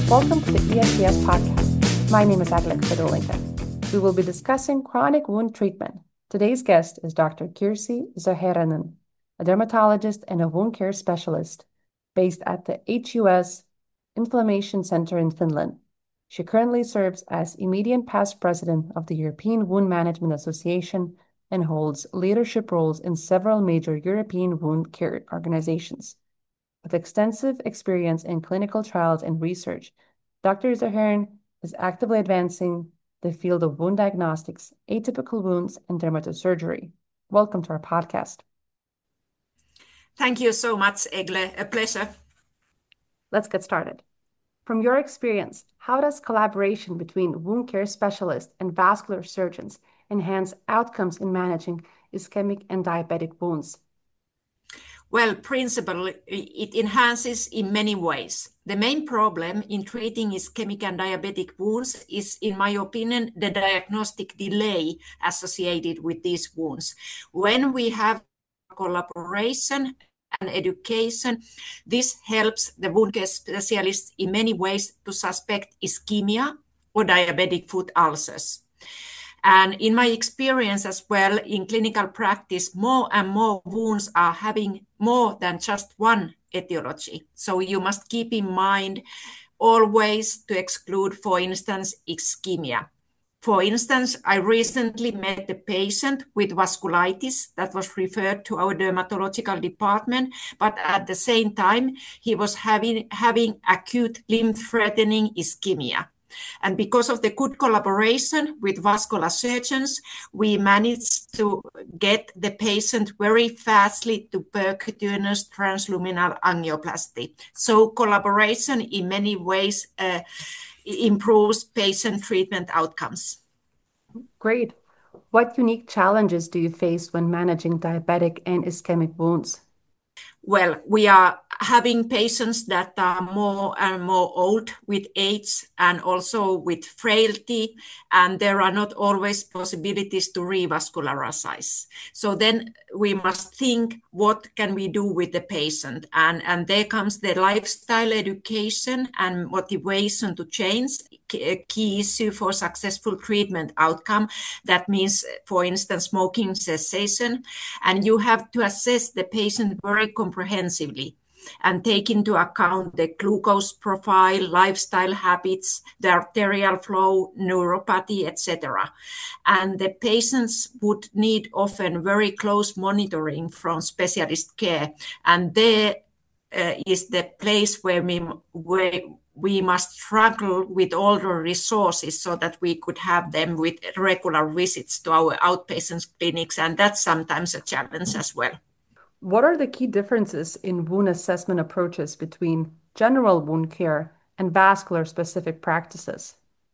Welcome to the ESPS podcast. My name is Agla Fedolinka. We will be discussing chronic wound treatment. Today's guest is Dr. Kirsi Zaherainen, a dermatologist and a wound care specialist based at the HUS Inflammation Center in Finland. She currently serves as immediate past president of the European Wound Management Association and holds leadership roles in several major European wound care organizations. With extensive experience in clinical trials and research, Dr. Zaherainen is actively advancing the field of wound diagnostics, atypical wounds, and dermatosurgery. Welcome to our podcast. Thank you so much, Egle. A pleasure. Let's get started. From your experience, how does collaboration between wound care specialists and vascular surgeons enhance outcomes in managing ischemic and diabetic wounds? Well, principally, it enhances in many ways. The main problem in treating ischemic and diabetic wounds is, in my opinion, the diagnostic delay associated with these wounds. When we have collaboration and education, this helps the wound care specialists in many ways to suspect ischemia or diabetic foot ulcers. And in my experience as well in clinical practice, more and more wounds are having more than just one etiology. So you must keep in mind always to exclude, for instance, ischemia. For instance, I recently met a patient with vasculitis that was referred to our dermatological department, but at the same time, he was having acute limb-threatening ischemia. And because of the good collaboration with vascular surgeons, we managed to get the patient very fastly to percutaneous transluminal angioplasty. So collaboration in many ways improves patient treatment outcomes. Great. What unique challenges do you face when managing diabetic and ischemic wounds? Well, we are having patients that are more and more old with age and also with frailty, and there are not always possibilities to revascularize. So then we must think, what can we do with the patient? And there comes the lifestyle education and motivation to change, a key issue for successful treatment outcome. That means, for instance, smoking cessation. And you have to assess the patient very comprehensively and take into account the glucose profile, lifestyle habits, the arterial flow, neuropathy, etc. And the patients would need often very close monitoring from specialist care. And there is the place where we must struggle with all the resources so that we could have them with regular visits to our outpatient clinics. And that's sometimes a challenge as well. What are the key differences in wound assessment approaches between general wound care and vascular specific practices?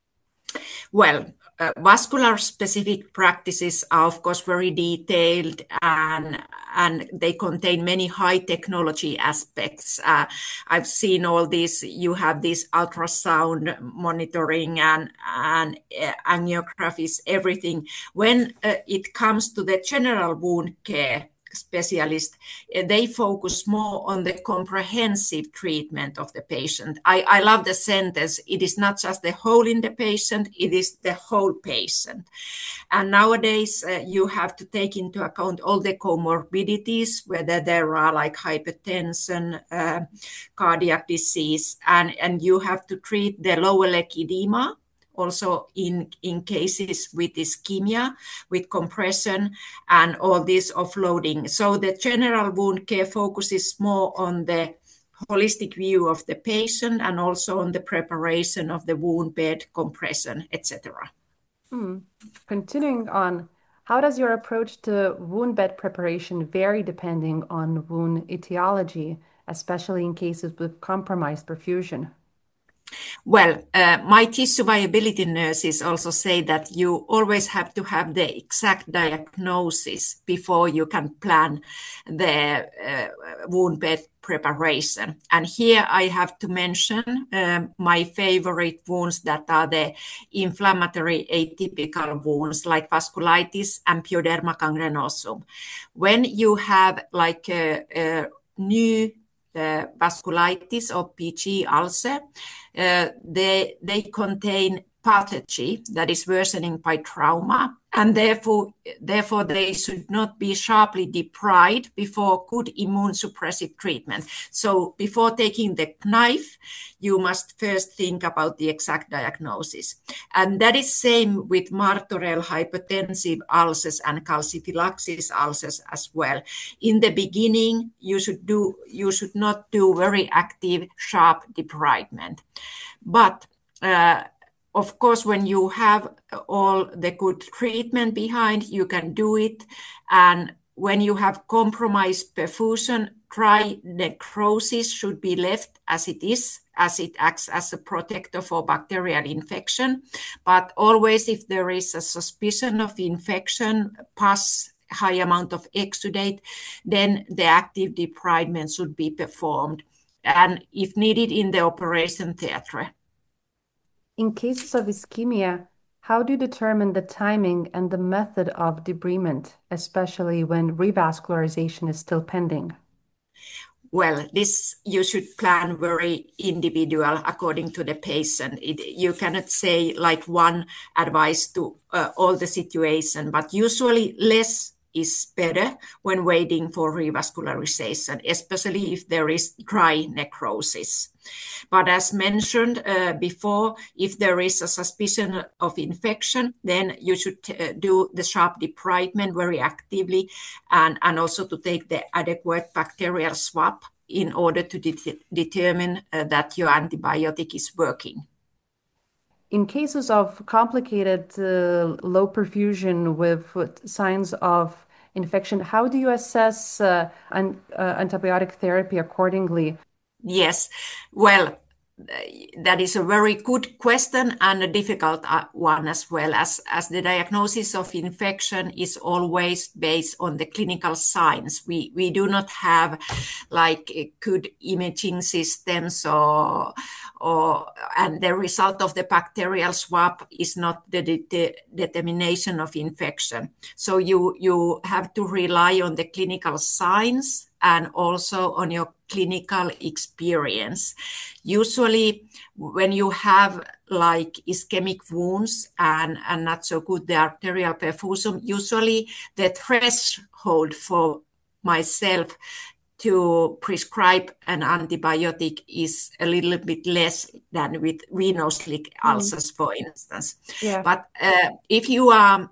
Well, vascular specific practices are, of course, very detailed and they contain many high technology aspects. I've seen all these. You have this ultrasound monitoring and angiographies, everything. When it comes to the general wound care specialist, they focus more on the comprehensive treatment of the patient. I love the sentence, it is not just the hole in the patient, it is the whole patient. And nowadays you have to take into account all the comorbidities, whether there are like hypertension, cardiac disease, and you have to treat the lower leg edema, also in cases with ischemia, with compression and all this offloading. So the general wound care focuses more on the holistic view of the patient and also on the preparation of the wound bed, compression, etc. Continuing on, how does your approach to wound bed preparation vary depending on wound etiology, especially in cases with compromised perfusion? Well, my tissue viability nurses also say that you always have to have the exact diagnosis before you can plan the wound bed preparation. And here I have to mention my favorite wounds that are the inflammatory atypical wounds like vasculitis and pyoderma gangrenosum. When you have like a new vasculitis or PG ulcer, they contain pathology that is worsening by trauma, and therefore they should not be sharply deprived before good immunosuppressive treatment. So before taking the knife, you must first think about the exact diagnosis. And that is same with Martorell hypertensive ulcers and calciphylaxis ulcers as well. In the beginning, you should not do very active, sharp debridement. But of course, when you have all the good treatment behind, you can do it. And when you have compromised perfusion, dry necrosis should be left as it is, as it acts as a protector for bacterial infection. But always, if there is a suspicion of infection, pus, high amount of exudate, then the active debridement should be performed, and if needed, in the operation theatre. In cases of ischemia, how do you determine the timing and the method of debridement, especially when revascularization is still pending? Well, this you should plan very individual according to the patient. You cannot say like one advice to all the situation, but usually less is better when waiting for revascularization, especially if there is dry necrosis. But as mentioned before, if there is a suspicion of infection, then you should do the sharp debridement very actively, and also to take the adequate bacterial swab in order to determine that your antibiotic is working. In cases of complicated low perfusion with signs of infection, how do you assess antibiotic therapy accordingly? Yes, well, that is a very good question and a difficult one as well, as the diagnosis of infection is always based on the clinical signs. We do not have like good imaging systems and the result of the bacterial swab is not the determination of infection. So you have to rely on the clinical signs and also on your clinical experience. Usually when you have like ischemic wounds and not so good the arterial perfusion, usually the threshold for myself to prescribe an antibiotic is a little bit less than with venous leak ulcers, for instance. Yeah. But if you are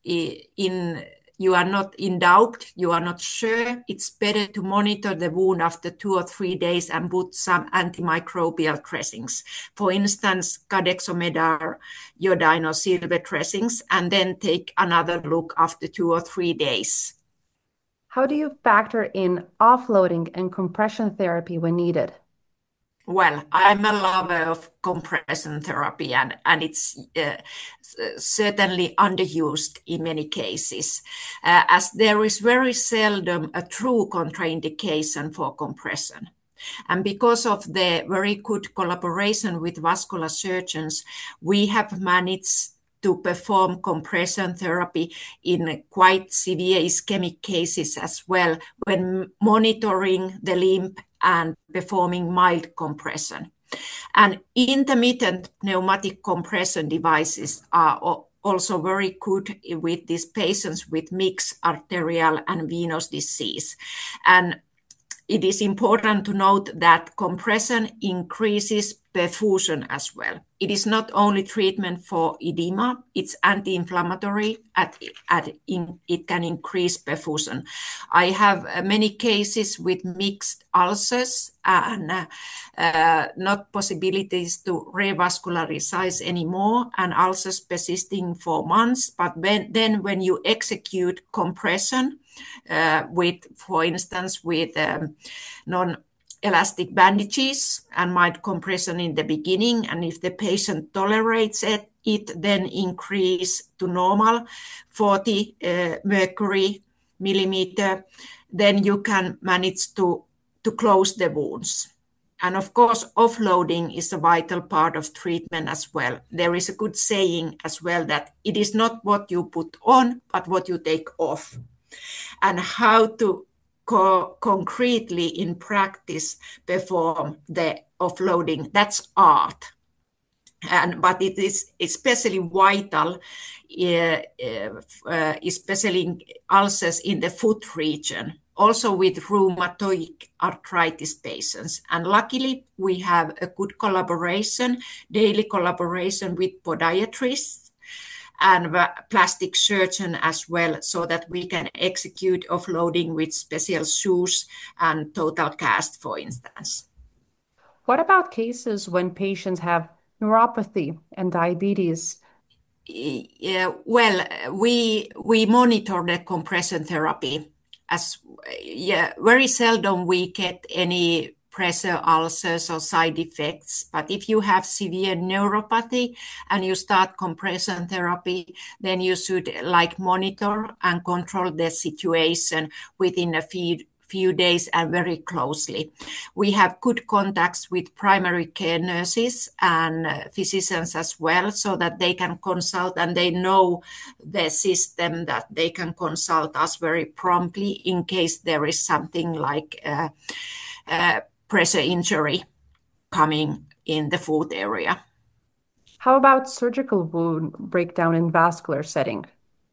you are not in doubt, you are not sure, it's better to monitor the wound after 2 or 3 days and put some antimicrobial dressings. For instance, Cadexomedar, iodine or silver dressings, and then take another look after 2 or 3 days. How do you factor in offloading and compression therapy when needed? Well, I'm a lover of compression therapy, and it's certainly underused in many cases, as there is very seldom a true contraindication for compression. And because of the very good collaboration with vascular surgeons, we have managed to perform compression therapy in quite severe ischemic cases as well, when monitoring the limb and performing mild compression. And intermittent pneumatic compression devices are also very good with these patients with mixed arterial and venous disease. And it is important to note that compression increases perfusion as well. It is not only treatment for edema, it's anti-inflammatory, it can increase perfusion. I have many cases with mixed ulcers and not possibilities to revascularize anymore, and ulcers persisting for months. But then when you execute compression, for instance, with non-elastic bandages and mild compression in the beginning, and if the patient tolerates it then increase to normal 40 mercury millimeter, then you can manage to close the wounds. And of course, offloading is a vital part of treatment as well. There is a good saying as well that it is not what you put on, but what you take off. And how to concretely in practice perform the offloading. That's art. But it is especially vital, especially in ulcers in the foot region, also with rheumatoid arthritis patients. And luckily, we have a good collaboration, daily collaboration with podiatrists and plastic surgeon as well, so that we can execute offloading with special shoes and total cast, for instance. What about cases when patients have neuropathy and diabetes? Well, we monitor the compression therapy as very seldom we get any pressure ulcers or side effects. But if you have severe neuropathy and you start compression therapy, then you should monitor and control the situation within a few days and very closely. We have good contacts with primary care nurses and physicians as well, so that they can consult and they know the system, that they can consult us very promptly in case there is something like pressure injury coming in the foot area. How about surgical wound breakdown in vascular setting?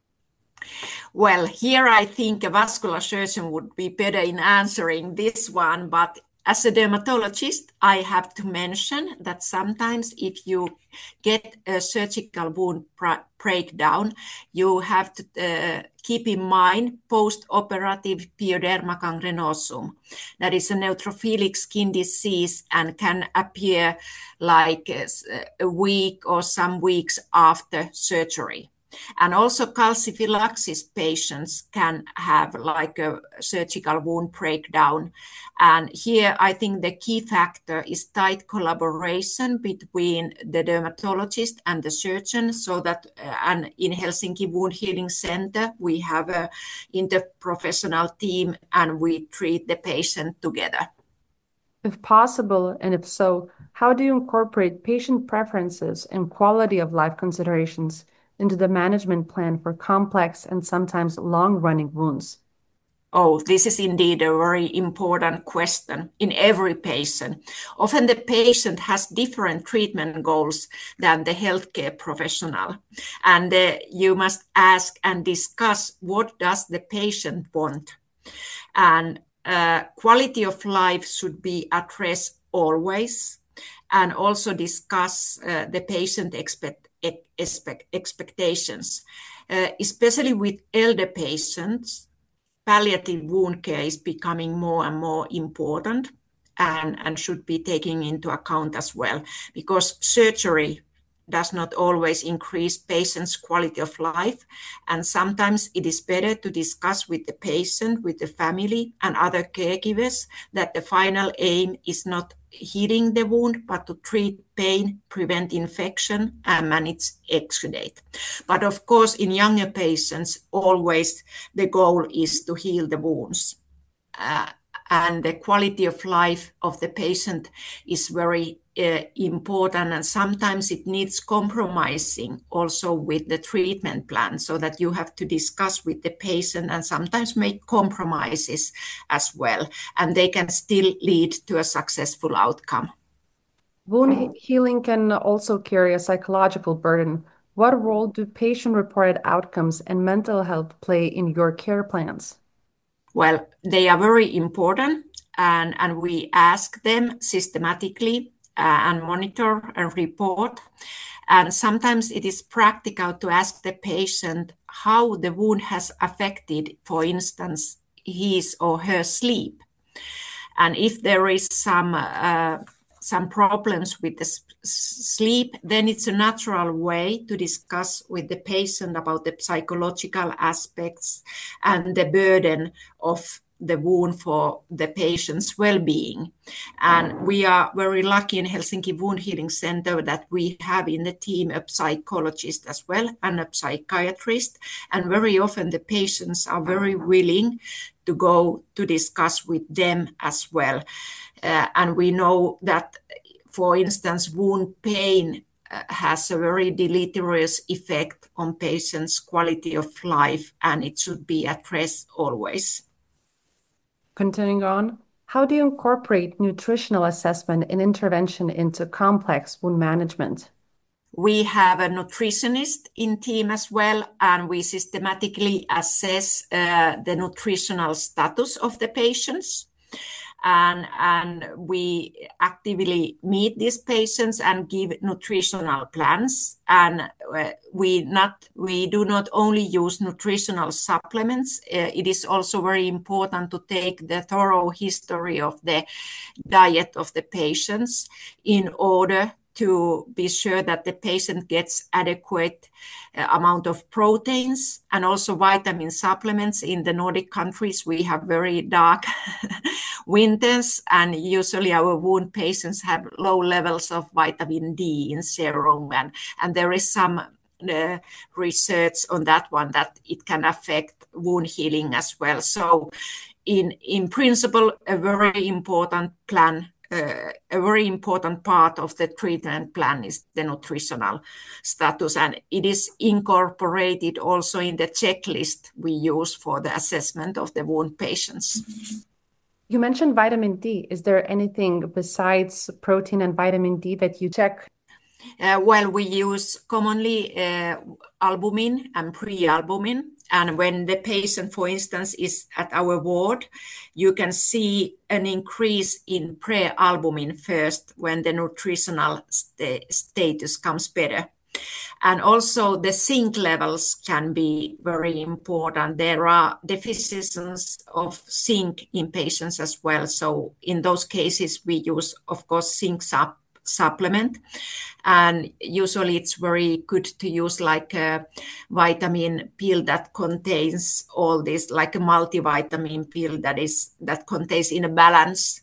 Well, here I think a vascular surgeon would be better in answering this one, but as a dermatologist, I have to mention that sometimes if you get a surgical wound breakdown, you have to keep in mind post-operative pyoderma gangrenosum. That is a neutrophilic skin disease and can appear like a week or some weeks after surgery. And also calciphylaxis patients can have like a surgical wound breakdown. And here I think the key factor is tight collaboration between the dermatologist and the surgeon, so that and in Helsinki Wound Healing Center, we have an interprofessional team and we treat the patient together. If possible, and if so, how do you incorporate patient preferences and quality of life considerations into the management plan for complex and sometimes long-running wounds? Oh, this is indeed a very important question in every patient. Often the patient has different treatment goals than the healthcare professional. And you must ask and discuss, what does the patient want? And quality of life should be addressed always, and also discuss the patient expectations. Especially with elder patients, palliative wound care is becoming more and more important and should be taken into account as well, because surgery does not always increase patients' quality of life. And sometimes it is better to discuss with the patient, with the family and other caregivers, that the final aim is not healing the wound, but to treat pain, prevent infection, and manage exudate. But of course, in younger patients, always the goal is to heal the wounds. And the quality of life of the patient is very important, and sometimes it needs compromising also with the treatment plan, so that you have to discuss with the patient and sometimes make compromises as well, and they can still lead to a successful outcome. Wound healing can also carry a psychological burden. What role do patient-reported outcomes and mental health play in your care plans? Well, they are very important, and we ask them systematically and monitor and report. And sometimes it is practical to ask the patient how the wound has affected, for instance, his or her sleep. And if there is some problems with the sleep, then it's a natural way to discuss with the patient about the psychological aspects and the burden of the wound for the patient's well-being. And we are very lucky in Helsinki Wound Healing Center that we have in the team a psychologist as well and a psychiatrist. And very often the patients are very willing to go to discuss with them as well. And we know that, for instance, wound pain has a very deleterious effect on patients' quality of life, and it should be addressed always. Continuing on, how do you incorporate nutritional assessment and intervention into complex wound management? We have a nutritionist in team as well, and we systematically assess the nutritional status of the patients. And we actively meet these patients and give nutritional plans. And we do not only use nutritional supplements. It is also very important to take the thorough history of the diet of the patients in order to be sure that the patient gets adequate amount of proteins and also vitamin supplements. In the Nordic countries, we have very dark winters, and usually our wound patients have low levels of vitamin D in serum, and there is some research on that one that it can affect wound healing as well. So in principle, a very important plan, a very important part of the treatment plan is the nutritional status, and it is incorporated also in the checklist we use for the assessment of the wound patients. You mentioned vitamin D. Is there anything besides protein and vitamin D that you check? Well, we use commonly albumin and pre-albumin. And when the patient, for instance, is at our ward, you can see an increase in pre-albumin first when the nutritional status comes better. And also the zinc levels can be very important. There are deficiencies of zinc in patients as well. So in those cases, we use, of course, zinc supplement, and usually it's very good to use like a vitamin pill that contains all this, like a multivitamin pill that contains in a balanced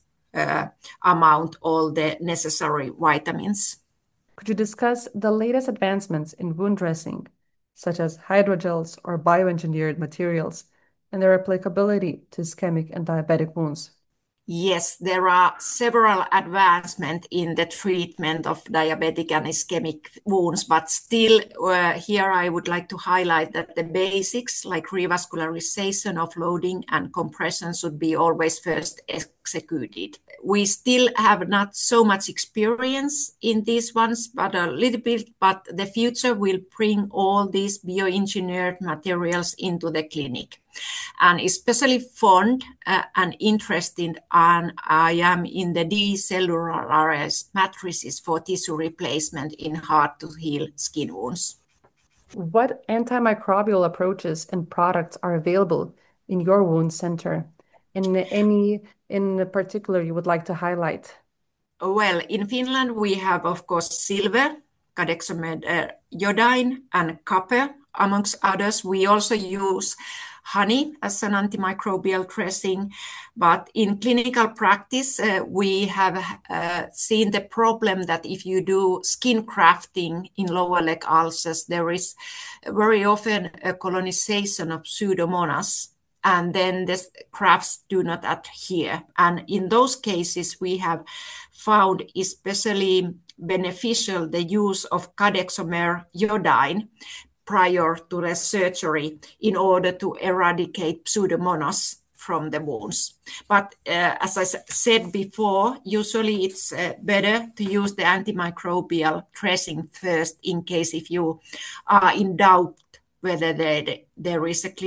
amount all the necessary vitamins. Could you discuss the latest advancements in wound dressing, such as hydrogels or bioengineered materials, and their applicability to ischemic and diabetic wounds? Yes, there are several advancements in the treatment of diabetic and ischemic wounds, but still here I would like to highlight that the basics like revascularization, offloading, and compression should be always first executed. We still have not so much experience in these ones, but a little bit, but the future will bring all these bioengineered materials into the clinic. And especially fond and interested, and I am in the decellularized matrices for tissue replacement in hard-to-heal skin wounds. What antimicrobial approaches and products are available in your wound center? And any in particular you would like to highlight? Well, in Finland, we have, of course, silver, Cadexomed iodine, and copper, amongst others. We also use honey as an antimicrobial dressing, but in clinical practice, we have seen the problem that if you do skin grafting in lower leg ulcers, there is very often a colonization of Pseudomonas, and then the grafts do not adhere. And in those cases, we have found especially beneficial the use of Cadexomer iodine prior to the surgery in order to eradicate Pseudomonas from the wounds. But as I said before, usually it's better to use the antimicrobial dressing first in case if you are in doubt whether there is a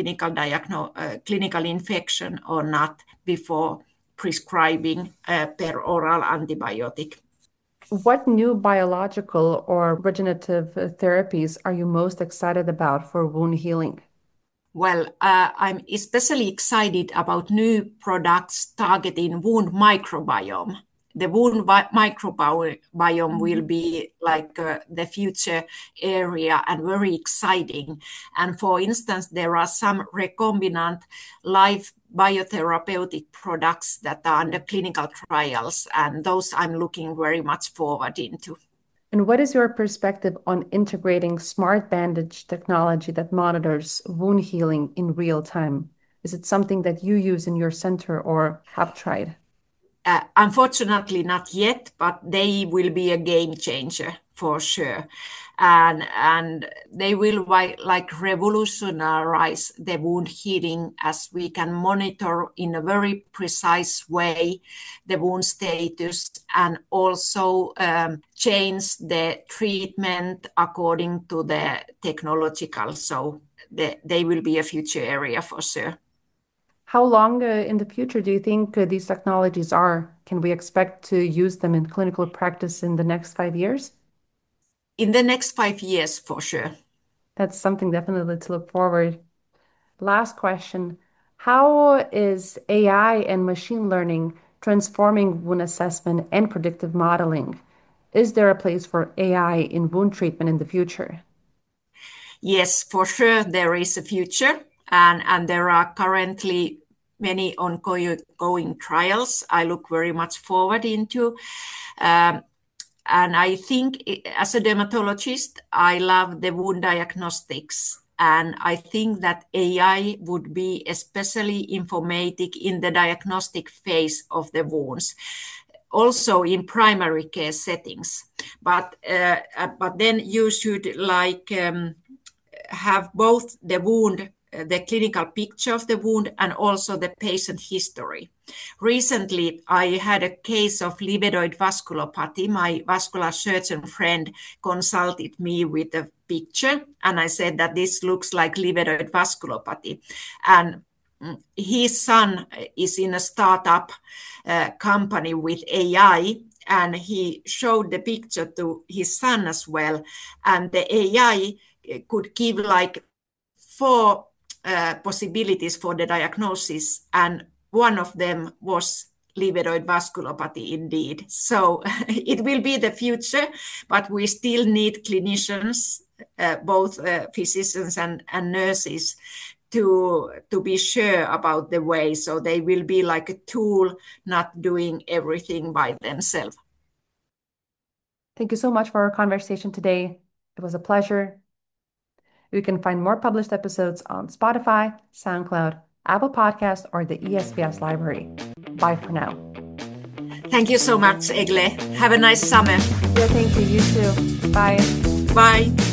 clinical infection or not before prescribing peroral antibiotic. What new biological or regenerative therapies are you most excited about for wound healing? Well, I'm especially excited about new products targeting wound microbiome. The wound microbiome will be like the future area and very exciting. And for instance, there are some recombinant live biotherapeutic products that are under clinical trials, and those I'm looking very much forward into. And what is your perspective on integrating smart bandage technology that monitors wound healing in real time? Is it something that you use in your center or have tried? Unfortunately, not yet, but they will be a game changer for sure. And they will like revolutionize the wound healing, as we can monitor in a very precise way the wound status, and also change the treatment according to the technological. So they will be a future area for sure. How long in the future do you think these technologies are? Can we expect to use them in clinical practice in the next 5 years? In the next 5 years, for sure. That's something definitely to look forward. Last question. How is AI and machine learning transforming wound assessment and predictive modeling? Is there a place for AI in wound treatment in the future? Yes, for sure, there is a future, and there are currently many ongoing trials I look very much forward into. And I think as a dermatologist, I love the wound diagnostics. And I think that AI would be especially informative in the diagnostic phase of the wounds, also in primary care settings. But then you should have both the wound, the clinical picture of the wound, and also the patient history. Recently, I had a case of livedoid vasculopathy. My vascular surgeon friend consulted me with a picture, and I said that this looks like livedoid vasculopathy. And his son is in a startup company with AI, and he showed the picture to his son as well. And the AI could give like 4 possibilities for the diagnosis, and one of them was livedoid vasculopathy indeed. So it will be the future, but we still need clinicians, both physicians and nurses, to be sure about the way. So they will be like a tool, not doing everything by themselves. Thank you so much for our conversation today. It was a pleasure. You can find more published episodes on Spotify, SoundCloud, Apple Podcasts, or the ESPS library. Bye for now. Thank you so much, Egle. Have a nice summer. Yeah, thank you. You too. Bye. Bye.